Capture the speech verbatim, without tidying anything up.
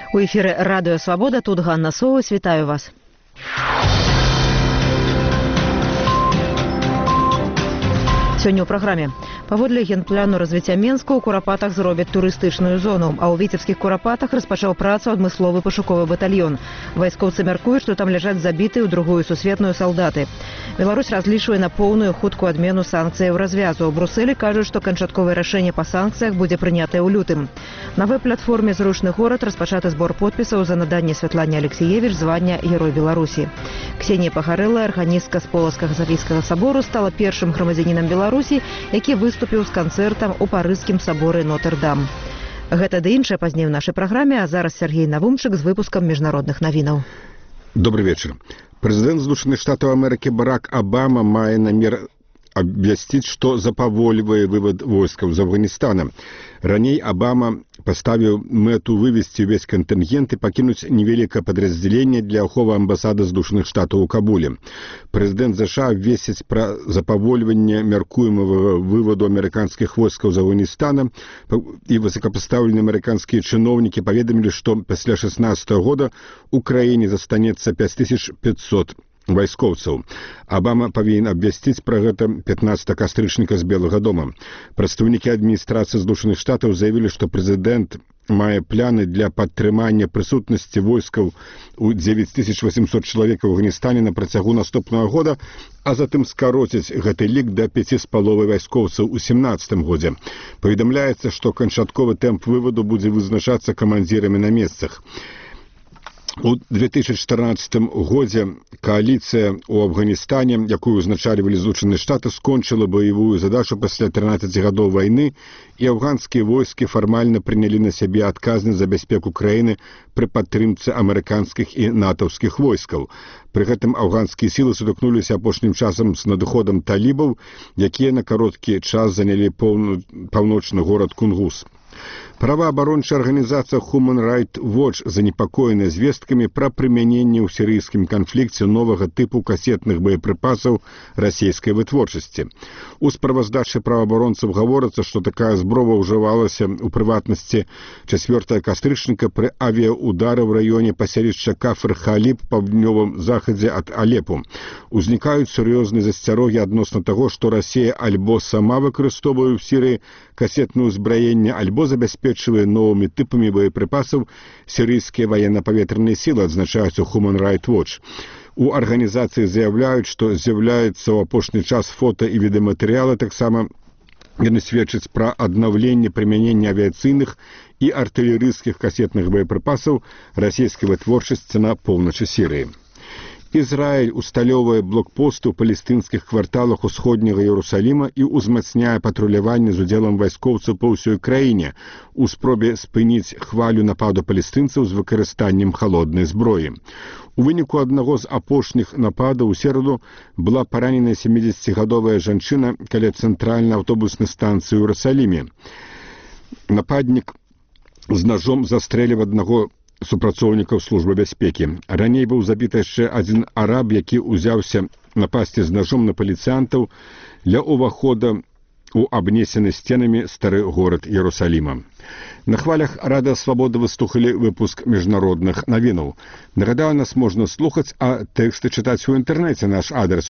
У эфіры Радыё Свабода, тут Ганна Совась, вітаю вас. Сёння ў праграме. Паводле генплану развіцця Менска ў Курапатах зробяць турыстычную зону, а ў віцебскіх Курапатах распачаў працу адмысловы пашуковы батальён. Вайскоўцы мяркуюць, што там ляжаць забітыя ў другую сусветную салдаты. Беларусь разлічвае на поўную хуткую адмену санкцыяў развязу. У Брусэлі кажуць, што канчатковае рашэнне па санкцыях будзе прынятае ў лютым. На веб-платформе «Зручны горад» распачаты збор подпісаў за наданне Святлане Алексеевич звання Герой Беларусі. Ксенія Пагарэлла, арганістка з Полацкага Сафійскага сабору, стала першым грамадзянінам Беларусі, які выступіў з канцэртам у парыжскім саборы Нотр-Дам. Гэта ды іншае пазней у нашай праграме, а зараз Сергей Навумчык з выпускам міжнародных навінаў. Добрый вечер. Президент Злучаных Штатаў Амерыкі Барак Обама мае намер абвясціць, што запавольвае вывод войскаў з Афганістана. Раней Обама поставіў мэту вывесці ўвесь кантынгент і пакінуць невялікае падраздзяленне для аховы амбасады Злучаных Штатаў у Кабуле. Прэзідэнт ЗША абвесціць пра запавольванне мяркуемага выводу амерыканскіх войскаў з Афганістана, і высокапастаўленыя амерыканскія чыноўнікі паведамілі, што пасля шэснаццатага года ў краіне застанецца пяць тысяч пятьсот вайскоўцаў. Обама павінен абвясціць пра гэта пятнаццатага кастрычніка з Белага дома. Прадстаўнікі адміністрацыі Злучаных Штатаў заявілі, што прэзідэнт мае планы для падтрымання прысутнасці войскаў у дзевяць тысяч восемьсот чалавек у Афганістане на працягу наступнага года, а затым скароціць гэты лік да пяці з паловай вайскоўцаў у сямнаццатым годзе. Паведамляецца, што канчатковы тэмп выводу будзе вызначацца камандзірамі на месцах. У две тысячи чатырнаццатым годзе коаліцыя ў Афганістане, якую узначальвалі Злучаныя Штаты, скончыла баявую задачу пасля трынаццаці гадоў вайны, і афганскія войскі фармальна прынялі на сябе адказнасць за бяспеку краіны пры падтрымцы амерыканскіх і натаўскіх войскаў. Пры гэтым афганскія сілы сутыкнуліся апошнім часам з надыходам талібаў, якія на кароткі час занялі паўночны горад Кунгус. Праваабарончая арганізацыя Human Rights Watch занепакоена звесткамі пра прымяненне ў сірыйскім канфлікце новага тыпу касетных боепрыпасаў расійскай вытворчасці. У справаздачы праваабаронцаў гаворыцца, што такая зброя ўжывалася ў прыватнасці чацвёртага кастрычніка пры авіяудары ў раёне паселішча Кафр-Халіб па паўднёвым захадзе ад Алепу. Узнікаюць сур'ёзныя засцярогі адносна таго, што Расія альбо сама выкарыстоўвае ў Сірыі касетнае ўзбраенне, альбо забяспечвае новымі тыпамі боепрыпасаў сірыйскія ваенна-паветраныя сілы, адзначаюць у Human Rights Watch. У арганізацыі заяўляюць, што з'яўляецца ў апошні час фота і відэаматэрыялы, таксама яны сведчаць пра аднаўленне прымянення авіяцыйных і артылерыйскіх касетных боепрыпасаў расійскай вытворчасці на поўначы Сірыі. Ізраіль усталёўвае блокпосты ў палестынскіх кварталах усходняга Іерусаліма і ўзмацняе патруляванне з удзелам вайскоўцаў па ўсёй краіне у спробе спыніць хвалю нападу палестынцаў з выкарыстаннем халоднай зброі. У выніку аднаго з апошніх нападаў у сераду была параненая сямідзесяцігадовая жанчына каля цэнтральнай аўтобуснай станцыі ў Іерусаліме. Нападнік з нажом застрэліў аднаго супрацоўнікаў службы бяспекі. Раней быў забіты яшчэ адзін араб, які ўзяўся напасці з нажом на паліцыянтаў ля ўвахода у абнесены сценамі стары горад Іерусаліма. На хвалях Радыё Свабода выслухалі выпуск міжнародных навінаў. Нагадаю, нас можна слухаць, а тэксты чытаць у інтэрнэце. Наш адрес